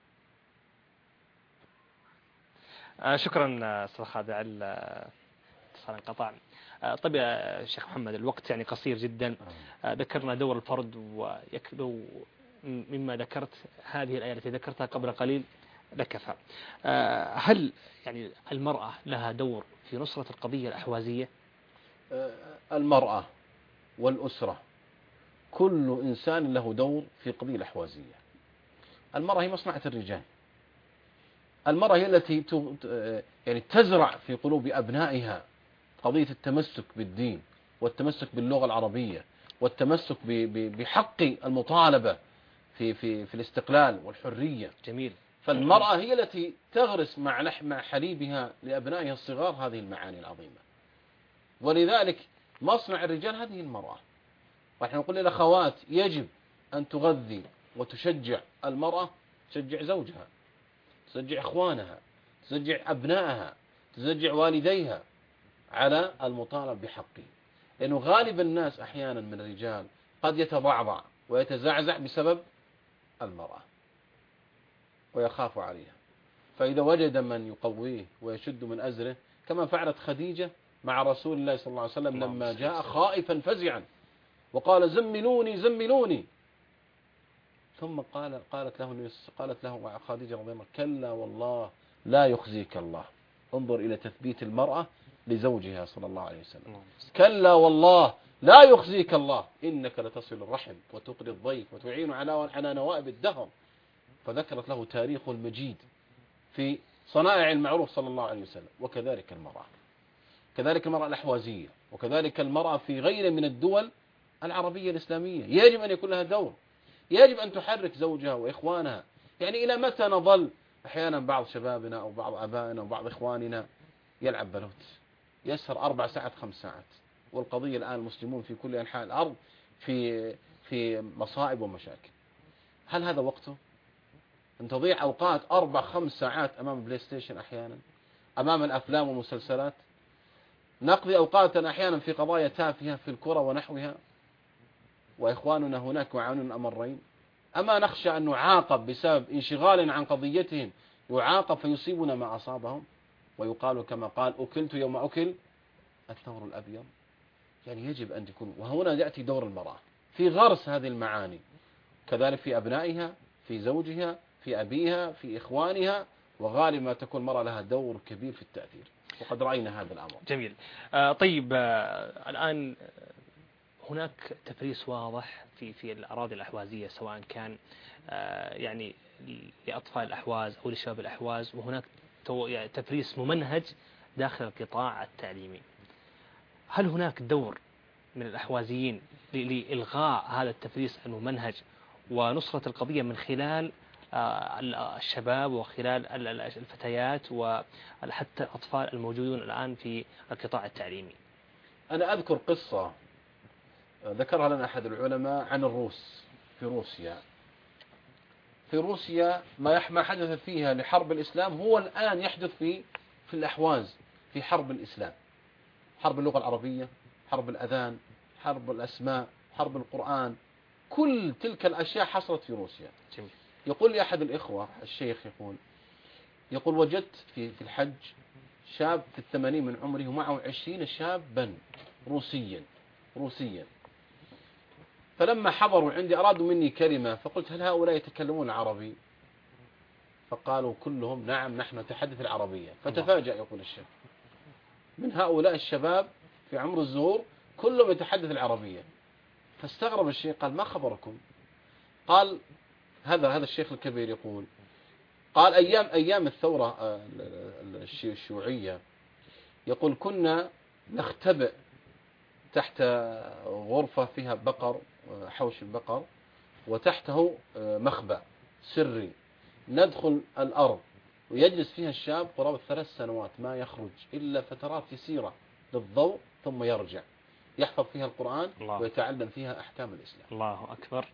[SPEAKER 3] شكرا أستاذ خالد على الاتصال انقطاع. طيب يا شيخ محمد الوقت يعني قصير جدا. ذكرنا دور الفرد ويكفي مما ذكرت هذه الآية التي ذكرتها قبل قليل لكفى. هل يعني المرأة لها دور في نصرة القضية الأحوازية؟
[SPEAKER 4] المرأة والأسرة كل إنسان له دور في القضية الأحوازية. المرأة هي مصنعة الرجال. المرأة هي التي يعني تزرع في قلوب أبنائها قضية التمسك بالدين والتمسك باللغة العربية والتمسك بحق المطالبة في الاستقلال والحرية.
[SPEAKER 3] جميل.
[SPEAKER 4] فالمرأة هي التي تغرس مع حليبها لأبنائها الصغار هذه المعاني العظيمة. ولذلك مصنع الرجال هذه المرأة. ونحن نقول للأخوات يجب أن تغذي وتشجع المرأة، تشجع زوجها، تشجع إخوانها، تشجع أبنائها، تشجع والديها على المطالب بحقه. لأنه غالب الناس أحيانا من الرجال قد يتضعضع ويتزعزع بسبب المرأة ويخاف عليها، فإذا وجد من يقويه ويشد من أزره كما فعلت خديجة مع رسول الله صلى الله عليه وسلم لما جاء خائفا فزعا وقال زملوني زملوني، ثم قالت له خديجة رضي الله كلا والله لا يخزيك الله. انظر إلى تثبيت المرأة لزوجها صلى الله عليه وسلم. كلا والله لا يخزيك الله إنك لتصل الرحم وتقري الضيف وتعين على نوائب الدهر. فذكرت له تاريخ المجيد في صنائع المعروف صلى الله عليه وسلم. وكذلك المرأة، كذلك المرأة الأحوازية، وكذلك المرأة في غير من الدول العربية الإسلامية يجب أن يكون لها دور، يجب أن تحرك زوجها وإخوانها. يعني إلى متى نظل أحيانا بعض شبابنا أو بعض أبائنا أو بعض إخواننا يلعب بلوت، يسهر 4 ساعات 5 ساعات، والقضية الآن المسلمون في كل أنحاء الأرض في مصائب ومشاكل. هل هذا وقته؟ أن تضيع أوقات 4-5 ساعات أمام البلاي ستيشن، أحيانا أمام الأفلام والمسلسلات، نقضي أوقاتنا أحيانا في قضايا تافهة في الكرة ونحوها، وإخواننا هناك يعانون الأمرين. أما نخشى أن نعاقب بسبب انشغال عن قضيتهم، يعاقب فيصيبنا ما أصابهم، ويقال كما قال أكلت يوم أكل الثور الأبيض. يعني يجب أن تكون، وهنا يأتي دور المرأة في غرس هذه المعاني، كذلك في أبنائها، في زوجها، في أبيها، في إخوانها، وغالبا ما تكون المرأة لها دور كبير في التأثير، وقد رأينا هذا الأمر.
[SPEAKER 3] جميل. طيب، الآن هناك تفريس واضح في الأراضي الأحوازية، سواء كان يعني لأطفال الأحواز أو لشباب الأحواز، وهناك تفريس ممنهج داخل القطاع التعليمي. هل هناك دور من الأحوازيين لإلغاء هذا التفريس الممنهج ونصرة القضية من خلال الشباب وخلال الفتيات وحتى الأطفال الموجودون الآن في القطاع التعليمي؟
[SPEAKER 4] أنا أذكر قصة ذكرها لنا أحد العلماء عن الروس في روسيا ما حدث فيها لحرب الإسلام هو الآن يحدث في الأحواز، في حرب الإسلام، حرب اللغة العربية، حرب الأذان، حرب الأسماء، حرب القرآن، كل تلك الأشياء حصلت في روسيا. يقول لي أحد الإخوة الشيخ يقول وجدت في الحج شاب في 80 من عمره ومعه 20 شابا روسيا. فلما حضروا عندي أرادوا مني كلمة، فقلت هل هؤلاء يتكلمون العربي؟ فقالوا كلهم نعم نحن نتحدث العربية. فتفاجأ يقول الشيخ من هؤلاء الشباب في عمر الزهور كلهم يتحدث العربية. فاستغرب الشيخ قال ما خبركم؟ قال هذا الشيخ الكبير يقول قال أيام الثورة الشيوعية يقول كنا نختبئ تحت غرفة فيها بقر، حوش البقر، وتحته مخبأ سري، ندخل الأرض ويجلس فيها الشاب قرابة 3 سنوات ما يخرج إلا فترات يسيرة للضوء ثم يرجع يحفظ فيها القرآن ويتعلم فيها أحكام الإسلام.
[SPEAKER 3] الله أكبر.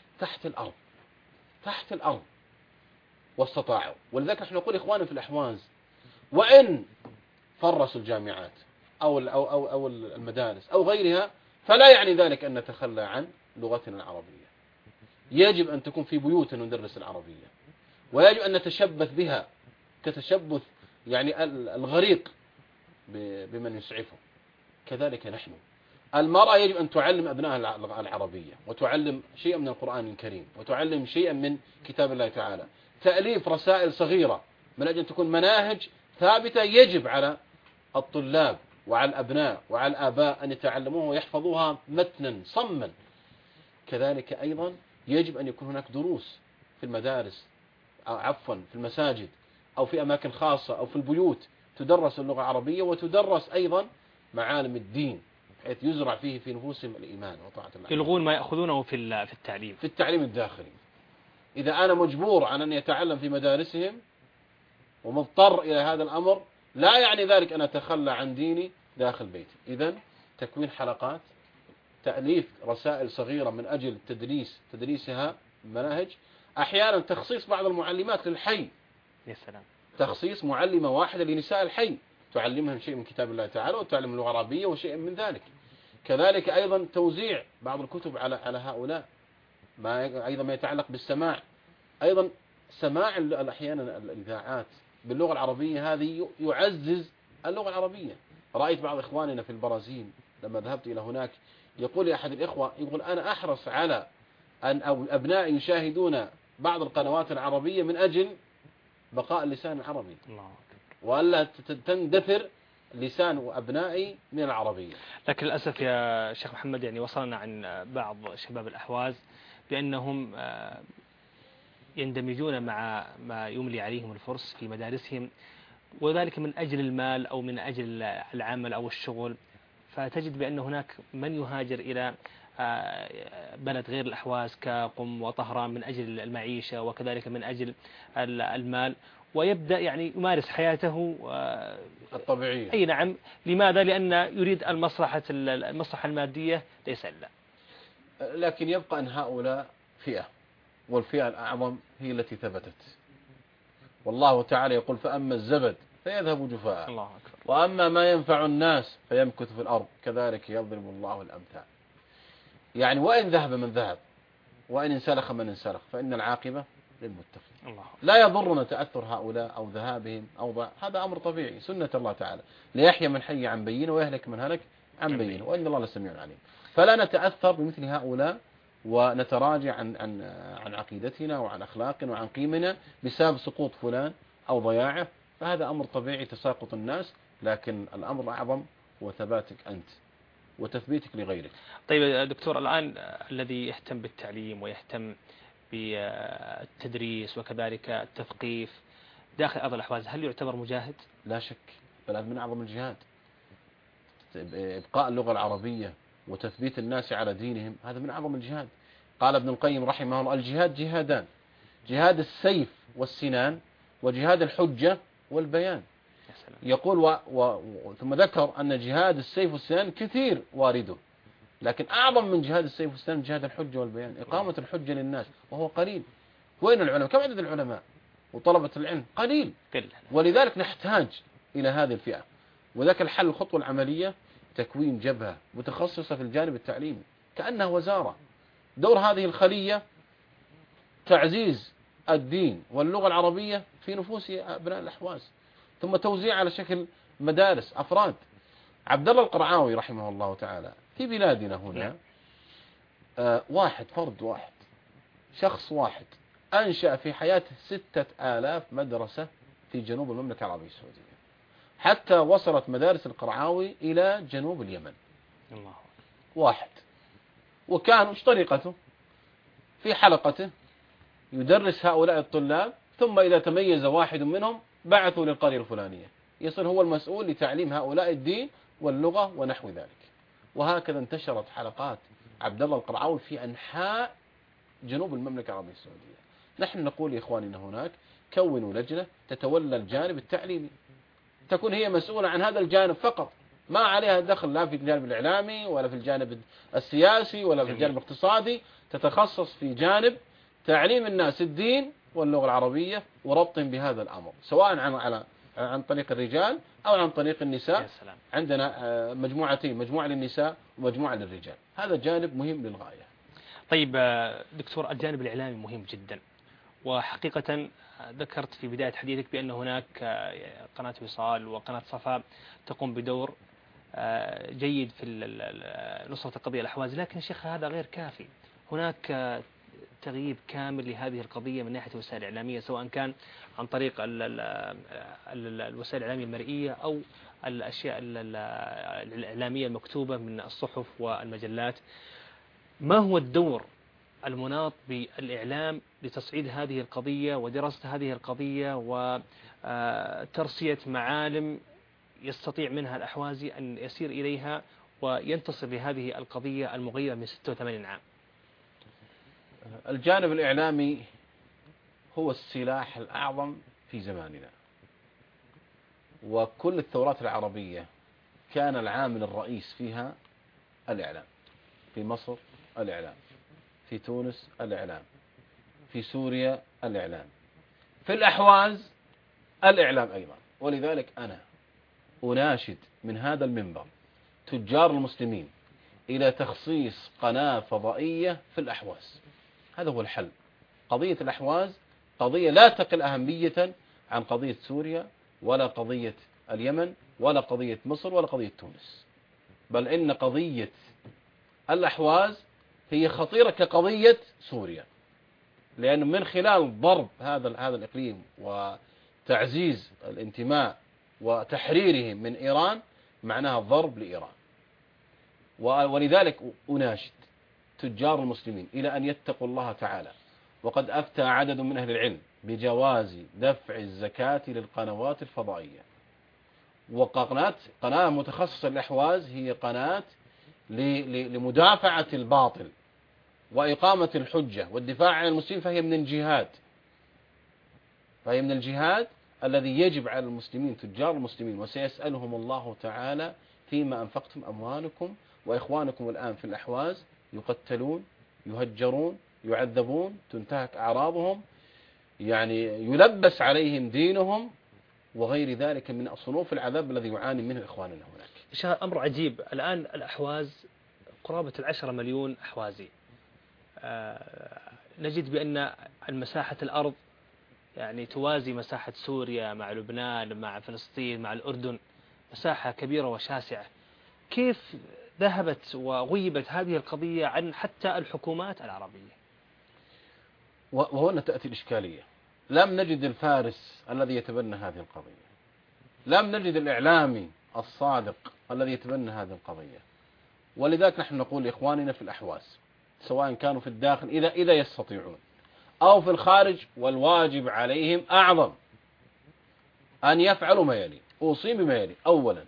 [SPEAKER 4] تحت الأرض واستطاعوا. ولذلك نحن نقول إخواننا في الأحواز وإن فرسوا الجامعات أو المدارس أو غيرها فلا يعني ذلك أن نتخلى عن لغتنا العربية. يجب أن تكون في بيوتنا ندرس العربية، ويجب أن نتشبث بها كتشبث يعني الغريق بمن يسعفه. كذلك نحن المرأة يجب أن تعلم أبنائها العربية، وتعلم شيئا من القرآن الكريم، وتعلم شيئا من كتاب الله تعالى. تأليف رسائل صغيرة من أجل أن تكون مناهج ثابتة يجب على الطلاب وعلى الأبناء وعلى الآباء أن يتعلموها ويحفظوها متنا صما. كذلك أيضا يجب أن يكون هناك دروس في المدارس في المساجد أو في أماكن خاصة أو في البيوت تدرس اللغة العربية، وتدرس أيضا معالم الدين حيث يزرع فيه في نفوسهم الإيمان وطاعة الله.
[SPEAKER 3] يلغون ما يأخذونه في
[SPEAKER 4] التعليم الداخلي. إذا أنا مجبور على أن يتعلم في مدارسهم ومضطر إلى هذا الأمر لا يعني ذلك أن أتخلى عن ديني داخل بيتي. إذن تكوين حلقات، تأليف رسائل صغيرة من أجل تدريسها مناهج، أحيانا تخصيص بعض المعلمات للحي.
[SPEAKER 3] يا سلام.
[SPEAKER 4] تخصيص معلمة واحدة لنساء الحي تعلمهم شيء من كتاب الله تعالى وتعلم اللغة العربية وشيء من ذلك. كذلك أيضا توزيع بعض الكتب على هؤلاء، أيضا ما يتعلق بالسماع، أيضا سماع أحيانا الإذاعات باللغة العربية، هذه يعزز اللغة العربية. رأيت بعض إخواننا في البرازيل لما ذهبت إلى هناك يقول لي أحد الإخوة، يقول أنا أحرص على أن أبنائي يشاهدون بعض القنوات العربية من أجل بقاء اللسان العربي، وألا تندثر لسان أبنائي من العربية.
[SPEAKER 3] لكن للأسف يا شيخ محمد يعني وصلنا عن بعض شباب الأحواز بأنهم يندمجون مع ما يملي عليهم الفرص في مدارسهم، وذلك من أجل المال أو من أجل العمل أو الشغل. فتجد بأن هناك من يهاجر إلى بلد غير الأحواز كقم وطهران من أجل المعيشة وكذلك من أجل المال، ويبدأ يعني يمارس حياته
[SPEAKER 4] الطبيعية.
[SPEAKER 3] أي نعم. لماذا؟ لأن يريد المصلحة المادية ليس إلا.
[SPEAKER 4] لكن يبقى أن هؤلاء فئة، والفئة الأعظم هي التي ثبتت. والله تعالى يقول فأما الزبد فيذهب جفاء،
[SPEAKER 3] الله أكبر،
[SPEAKER 4] وأما ما ينفع الناس فيمكث في الأرض كذلك يضرب الله الأمثال. يعني وإن ذهب من ذهب وإن انسلخ من انسلخ فإن العاقبة للمتقين.
[SPEAKER 3] الله.
[SPEAKER 4] لا يضرنا تأثر هؤلاء أو ذهابهم هذا أمر طبيعي، سنة الله تعالى، ليحيى من حي عن بينه ويهلك من هلك عن بينه، وإن الله لسميع عليم. فلا نتأثر بمثل هؤلاء ونتراجع عن عقيدتنا وعن أخلاقنا وعن قيمنا بسبب سقوط فلان أو ضياعه، فهذا أمر طبيعي تساقط الناس. لكن الأمر الأعظم هو ثباتك أنت وتثبيتك لغيرك.
[SPEAKER 3] طيب دكتور، الآن الذي يهتم بالتعليم ويهتم بالتدريس وكذلك التثقيف داخل أرض الأحواز، هل يعتبر مجاهد؟
[SPEAKER 4] لا شك، بل هذا من أعظم الجهاد. إبقاء اللغة العربية وتثبيت الناس على دينهم هذا من أعظم الجهاد. قال ابن القيم رحمه الله الجهاد جهادان، جهاد السيف والسنان وجهاد الحجة والبيان. يقول ثم ذكر أن جهاد السيف والسنان كثير وارده، لكن أعظم من جهاد السيف والسنان جهاد الحجة والبيان، إقامة الحجة للناس، وهو قليل. وين العلماء؟ كم عدد العلماء وطلبة العلم؟ قليل. ولذلك نحتاج إلى هذه الفئة، وذاك الحل الخطوة العملية تكوين جبهة متخصصة في الجانب التعليمي كأنها وزارة. دور هذه الخلية تعزيز الدين واللغة العربية في نفوس أبناء الأحواز، ثم توزيع على شكل مدارس أفراد. عبد الله القرعاوي رحمه الله تعالى في بلادنا هنا فرد واحد، شخص واحد أنشأ في حياته 6000 مدرسة في جنوب المملكة العربية السعودية، حتى وصلت مدارس القرعاوي إلى جنوب اليمن.
[SPEAKER 3] الله.
[SPEAKER 4] واحد. وكان وش طريقته؟ في حلقته يدرس هؤلاء الطلاب، ثم إذا تميز واحد منهم بعثوا للقرية الفلانية، يصير هو المسؤول لتعليم هؤلاء الدين واللغة ونحو ذلك. وهكذا انتشرت حلقات عبد الله القرعاوي في أنحاء جنوب المملكة العربية السعودية. نحن نقول لإخواننا هناك كونوا لجنة تتولى الجانب التعليمي، تكون هي مسؤولة عن هذا الجانب فقط، ما عليها دخل لا في الجانب الإعلامي ولا في الجانب السياسي ولا في الجانب الاقتصادي، تتخصص في جانب تعليم الناس الدين واللغة العربية وربطهم بهذا الأمر، سواء عن طريق الرجال أو عن طريق النساء. عندنا مجموعتين، مجموعة للنساء ومجموعة للرجال. هذا جانب مهم للغاية.
[SPEAKER 3] طيب دكتور، الجانب الإعلامي مهم جدا، وحقيقة ذكرت في بداية حديثك بأن هناك قناة وصال وقناة صفا تقوم بدور جيد في نصرة القضية الأحواز، لكن شيخ هذا غير كافي. هناك تغييب كامل لهذه القضية من ناحية الوسائل الإعلامية، سواء كان عن طريق الوسائل الإعلامية المرئية أو الأشياء الإعلامية المكتوبة من الصحف والمجلات. ما هو الدور المناط بالإعلام لتصعيد هذه القضية ودراسة هذه القضية وترسية معالم يستطيع منها الأحوازي أن يسير إليها وينتصر لهذه القضية المغيبة من 86 عام؟
[SPEAKER 4] الجانب الإعلامي هو السلاح الأعظم في زماننا، وكل الثورات العربية كان العامل الرئيس فيها الإعلام. في مصر الإعلام، في تونس الإعلام، في سوريا الإعلام، في الأحواز الإعلام أيضا. ولذلك أنا أناشد من هذا المنبر تجار المسلمين إلى تخصيص قناة فضائية في الأحواز. هذا هو الحل. قضية الأحواز قضية لا تقل أهمية عن قضية سوريا ولا قضية اليمن ولا قضية مصر ولا قضية تونس، بل إن قضية الأحواز هي خطيرة كقضية سوريا، لأن من خلال ضرب هذا الإقليم وتعزيز الانتماء وتحريره من إيران معناها الضرب لإيران. ولذلك أناشد تجار المسلمين إلى أن يتقوا الله تعالى. وقد أفتى عدد من أهل العلم بجواز دفع الزكاة للقنوات الفضائية. قناة متخصصة للأحواز هي قناة لمدافعة الباطل وإقامة الحجة والدفاع عن المسلمين، فهي من الجهاد الذي يجب على المسلمين تجار المسلمين. وسيسألهم الله تعالى فيما أنفقتم أموالكم، وإخوانكم الآن في الأحواز يقتلون، يهجرون، يعذبون، تنتهك أعراضهم، يعني يلبس عليهم دينهم وغير ذلك من صنوف العذاب الذي يعاني منه إخواننا هناك.
[SPEAKER 3] شيخ أمر عجيب، الآن الأحواز قرابة 10 مليون أحوازي. نجد بأن مساحة الأرض يعني توازي مساحة سوريا مع لبنان مع فلسطين مع الأردن، مساحة كبيرة وشاسعة. كيف ذهبت وغيبت هذه القضية عن حتى الحكومات العربية؟
[SPEAKER 4] وهنا تأتي الإشكالية. لم نجد الفارس الذي يتبنى هذه القضية، لم نجد الإعلامي الصادق الذي يتبنى هذه القضية. ولذلك نحن نقول لإخواننا في الأحواز سواء كانوا في الداخل إذا يستطيعون أو في الخارج، والواجب عليهم أعظم أن يفعلوا ما يلي. أوصيهم بما يلي: أولا،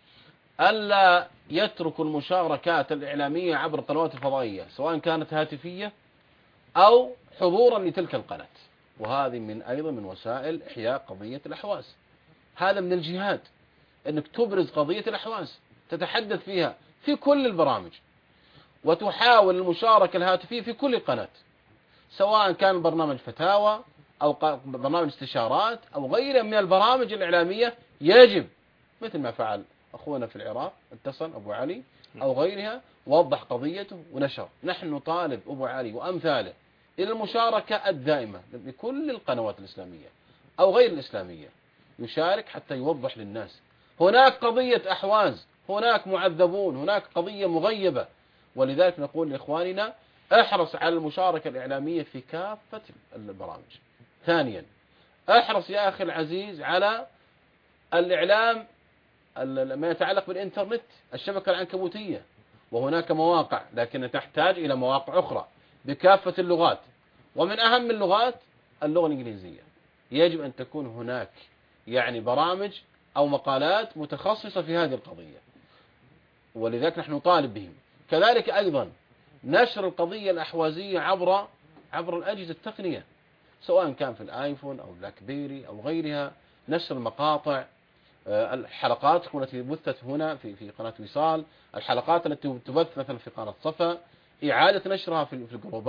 [SPEAKER 4] ألا يتركوا المشاركات الإعلامية عبر القنوات الفضائية سواء كانت هاتفية أو حضورا لتلك القناة، وهذه أيضا من وسائل إحياء قضية الأحواز. هذا من الجهاد، أنك تبرز قضية الأحواز، تتحدث فيها في كل البرامج، وتحاول المشاركة الهاتفية في كل قناة، سواء كان برنامج فتاوى أو برنامج استشارات أو غيرها من البرامج الإعلامية. يجب مثل ما فعل أخونا في العراق، اتصل أبو علي أو غيرها، ووضح قضيته ونشر. نحن نطالب أبو علي وأمثاله إلى المشاركة الدائمة لكل القنوات الإسلامية أو غير الإسلامية، يشارك حتى يوضح للناس هناك قضية أحواز، هناك معذبون، هناك قضية مغيبة. ولذلك نقول لإخواننا: احرص على المشاركة الإعلامية في كافة البرامج. ثانيا، احرص يا أخي العزيز على الإعلام ما يتعلق بالإنترنت، الشبكة العنكبوتية، وهناك مواقع لكن تحتاج إلى مواقع أخرى بكافة اللغات، ومن أهم اللغات اللغة الإنجليزية. يجب أن تكون هناك يعني برامج أو مقالات متخصصة في هذه القضية، ولذلك نحن نطالب بهم. كذلك أيضا نشر القضية الأحوازية عبر الأجهزة التقنية، سواء كان في الآيفون أو بلاك بيري أو غيرها، نشر المقاطع، الحلقات التي بثت هنا في قناة وصال، الحلقات التي تبث مثلا في قناة صفا، إعادة نشرها في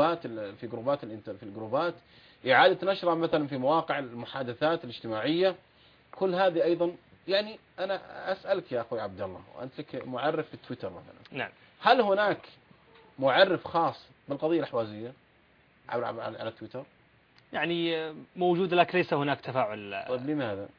[SPEAKER 4] الجروبات، إعادة نشرها مثلا في مواقع المحادثات الاجتماعية. كل هذه أيضا يعني أنا أسألك يا أخوي عبد الله، وأنت لك معرف في تويتر مثلا،
[SPEAKER 3] نعم،
[SPEAKER 4] هل هناك معرف خاص بالقضية الأحوازية على تويتر؟
[SPEAKER 3] يعني موجود لكن ليس هناك تفاعل.
[SPEAKER 4] طيب لماذا؟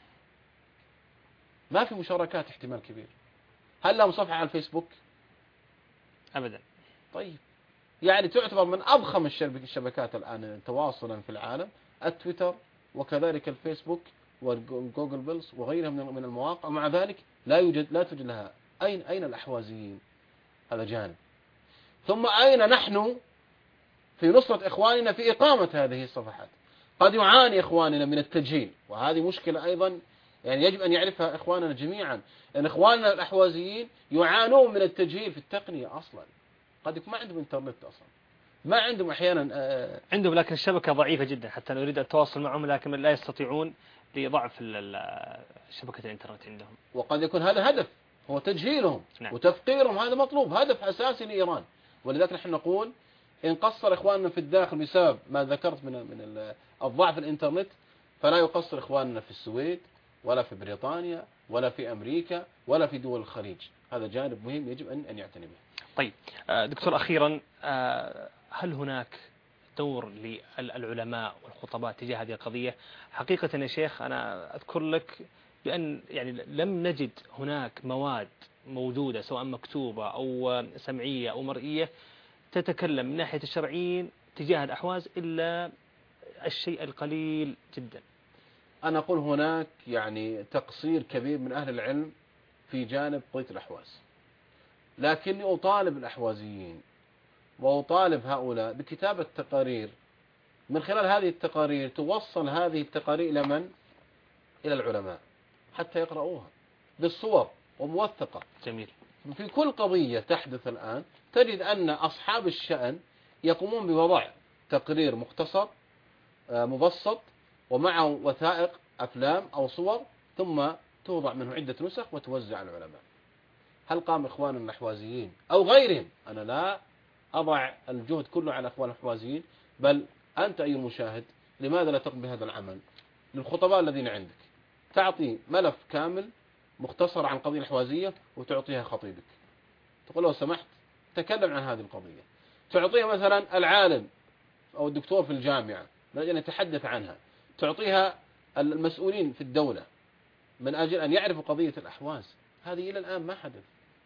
[SPEAKER 4] ما في مشاركات احتمال كبير. هل لهم صفحة على الفيسبوك؟
[SPEAKER 3] أبدا.
[SPEAKER 4] طيب يعني تعتبر من أضخم الشبكات الآن تواصلا في العالم التويتر، وكذلك الفيسبوك وجوجل بلس وغيرها من المواقع، ومع ذلك لا توجد لها. أين الأحوازيين؟ هذا جانب. ثم أين نحن في نصرة إخواننا في إقامة هذه الصفحات؟ قد يعاني إخواننا من التجهيل، وهذه مشكلة أيضا يعني يجب أن يعرفها إخواننا جميعا، أن إخواننا الأحوازيين يعانون من التجهيل في التقنية أصلا. قد يكون ما عندهم إنترنت أصلا، ما عندهم أحيانا
[SPEAKER 3] عندهم لكن الشبكة ضعيفة جدا حتى نريد التواصل معهم، لكن لا يستطيعون لضعف شبكة الإنترنت عندهم.
[SPEAKER 4] وقد يكون هذا هدف هو تجهيلهم
[SPEAKER 3] نعم.
[SPEAKER 4] وتفقيرهم، هذا مطلوب، هدف أساسي لإيران. ولذلك نحن نقول إن قصر إخواننا في الداخل بسبب ما ذكرت من الضعف الإنترنت، فلا يقصر إخواننا في السويد ولا في بريطانيا ولا في أمريكا ولا في دول الخليج. هذا جانب مهم يجب أن يعتني به.
[SPEAKER 3] طيب دكتور أخيرا، هل هناك دور للعلماء والخطباء تجاه هذه القضية؟ حقيقة يا شيخ أنا أذكر لك بأن يعني لم نجد هناك مواد موجودة سواء مكتوبة أو سمعية أو مرئية تتكلم من ناحية الشرعيين تجاه الأحواز إلا الشيء القليل جدا.
[SPEAKER 4] أنا أقول هناك يعني تقصير كبير من أهل العلم في جانب قضية الأحواز، لكني أطالب الأحوازيين وأطالب هؤلاء بكتابة تقارير، من خلال هذه التقارير توصل هذه التقارير إلى من؟ إلى العلماء حتى يقرؤوها بالصور وموثقة.
[SPEAKER 3] جميل.
[SPEAKER 4] في كل قضية تحدث الآن تجد أن أصحاب الشأن يقومون بوضع تقرير مختصر مبسط ومعه وثائق أفلام أو صور، ثم توضع منه عدة نسخ وتوزع على العلماء. هل قام إخوان الأحوازيين أو غيرهم؟ أنا لا أضع الجهد كله على إخوان الأحوازيين، بل أنت أي مشاهد لماذا لا تقوم بهذا العمل؟ للخطباء الذين عندك تعطي ملف كامل مختصر عن القضية الأحوازية وتعطيها خطيبك، تقول لو سمحت تكلم عن هذه القضية. تعطيها مثلا العالم أو الدكتور في الجامعة من أجل أن يتحدث عنها. تعطيها المسؤولين في الدولة من أجل أن يعرفوا قضية الأحواز. هذه إلى الآن ما حدث،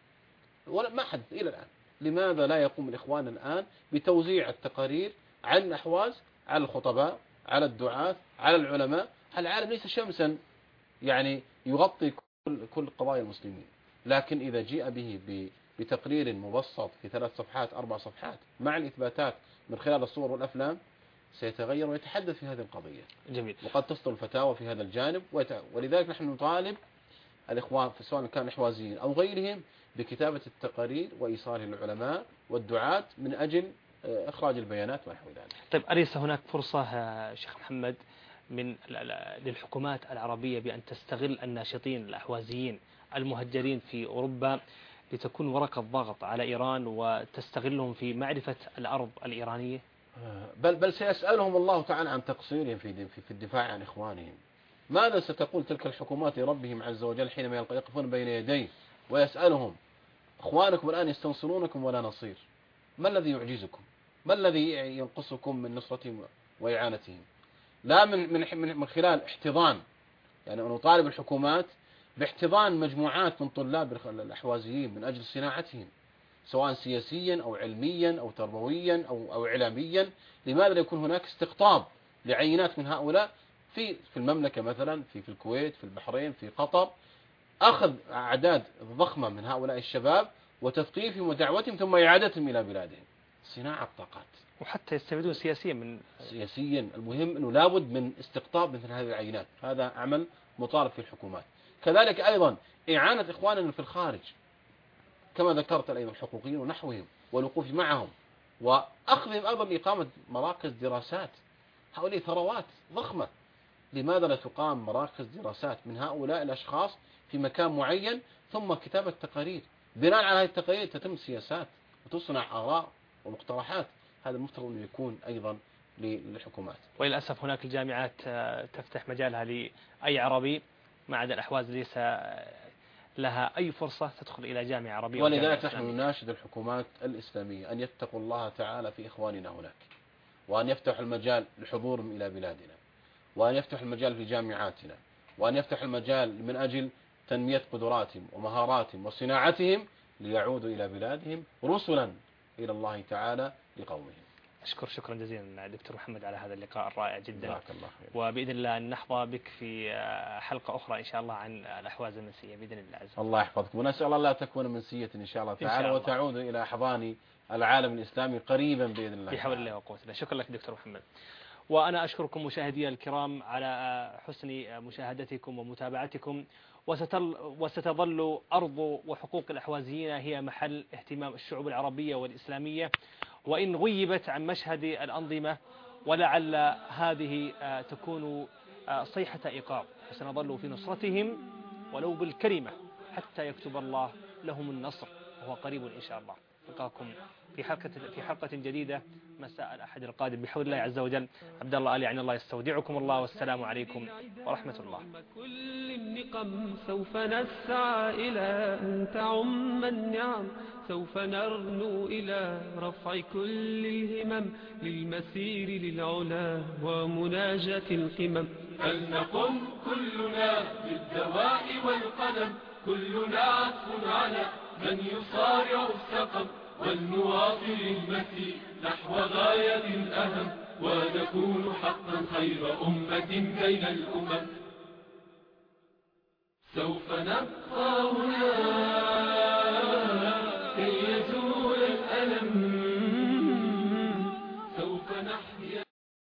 [SPEAKER 4] ولا ما حدث إلى الآن. لماذا لا يقوم الإخوان الآن بتوزيع التقارير عن الأحواز على الخطباء، على الدعاة، على العلماء؟ العالم ليس شمسا يعني يغطي كل قضايا المسلمين، لكن إذا جاء به بتقرير مبسط في 3 صفحات 4 صفحات مع الإثباتات من خلال الصور والأفلام سيتغير ويتحدث في هذه القضية.
[SPEAKER 3] جميل.
[SPEAKER 4] وقد تصدر الفتاوى في هذا الجانب، ولذلك نحن نطالب الإخوان سواء كان إحوازيين أو غيرهم بكتابة التقارير وإيصالها للعلماء والدعاة من أجل إخراج البيانات ونحو ذلك.
[SPEAKER 3] طيب أليس هناك فرصة شيخ محمد للحكومات العربية بأن تستغل الناشطين الأحوازيين المهجرين في أوروبا لتكون ورقة ضغط على إيران وتستغلهم في معرفة الأرض الإيرانية؟
[SPEAKER 4] بل سيسألهم الله تعالى عن تقصيرهم في الدفاع عن إخوانهم. ماذا ستقول تلك الحكومات لربهم عز وجل حينما يقفون بين يديه ويسألهم إخوانكم الآن يستنصرونكم ولا نصير؟ ما الذي يعجزكم؟ ما الذي ينقصكم من نصرتهم وإعانتهم؟ لا من خلال احتضان، يعني أن نطالب الحكومات باحتضان مجموعات من طلاب الأحوازيين من أجل صناعتهم سواء سياسيا أو علميا أو تربويا أو إعلاميا. لماذا لا يكون هناك استقطاب لعينات من هؤلاء في المملكة مثلا، في الكويت، في البحرين، في قطر، أخذ أعداد ضخمة من هؤلاء الشباب وتثقيفهم ودعوتهم ثم إعادتهم إلى بلادهم، صناعة طاقات،
[SPEAKER 3] وحتى يستفيدون سياسيا.
[SPEAKER 4] المهم أنه لابد من استقطاب مثل هذه العينات. هذا عمل مطالب في الحكومات. كذلك أيضا إعانة إخواننا في الخارج كما ذكرت أيضا الحقوقيين ونحوهم والوقوف معهم وأخذهم أيضا إقامة مراكز دراسات. هؤلاء ثروات ضخمة، لماذا لا تقام مراكز دراسات من هؤلاء الأشخاص في مكان معين ثم كتابة تقارير بناء على هذه التقارير تتم سياسات وتصنع آراء ومقترحات؟ هذا المفترض أن يكون أيضا للحكومات.
[SPEAKER 3] وللأسف هناك الجامعات تفتح مجالها لأي عربي ما عدا الأحواز ليس لها أي فرصة تدخل إلى جامعة عربية.
[SPEAKER 4] ولذلك نحن نناشد الحكومات الإسلامية أن يتقوا الله تعالى في إخواننا هناك، وأن يفتح المجال لحضورهم إلى بلادنا، وأن يفتح المجال في جامعاتنا، وأن يفتح المجال من أجل تنمية قدراتهم ومهاراتهم وصناعتهم ليعودوا إلى بلادهم رسلا إلى الله تعالى لقومهم.
[SPEAKER 3] شكرا جزيلا دكتور محمد على هذا اللقاء الرائع جدا.
[SPEAKER 4] جزاك الله خير.
[SPEAKER 3] وبإذن الله أن نحظى بك في حلقة أخرى إن شاء الله عن الأحواز المنسية بإذن الله عز وجل.
[SPEAKER 4] الله يحفظكم، ونسأل الله لا تكون منسية إن شاء الله تعالى وتعود إلى أحضان العالم الإسلامي قريبا بإذن الله.
[SPEAKER 3] بحول الله وقوته. شكرا لك دكتور محمد. وأنا أشكركم مشاهدي الكرام على حسن مشاهدتكم ومتابعتكم، وستظل أرض وحقوق الأحوازيين هي محل اهتمام الشعوب العربية والإسلامية وإن غيبت عن مشهد الأنظمة، ولعل هذه تكون صيحة إيقاظ، وسنظل في نصرتهم ولو بالكلمة حتى يكتب الله لهم النصر، وهو قريب إن شاء الله. نلقاكم في حلقة جديدة مساء الأحد القادم بحول الله عز وجل. عبد الله آلي عن الله يستودعكم الله، والسلام عليكم ورحمة الله.
[SPEAKER 2] كل النقم سوف نسعى إلى أن تعم النعم، سوف نرنو إلى رفع كل الهمم، للمسير للعلا ومناجاة القمم. فلنقم كلنا بالدواء والقلم، كلنا عطف على من يصارع السقم، ولنواصل المسير نحو غاية أهم، ونكون حقا خير أمة بين الأمم. سوف نبقى هنا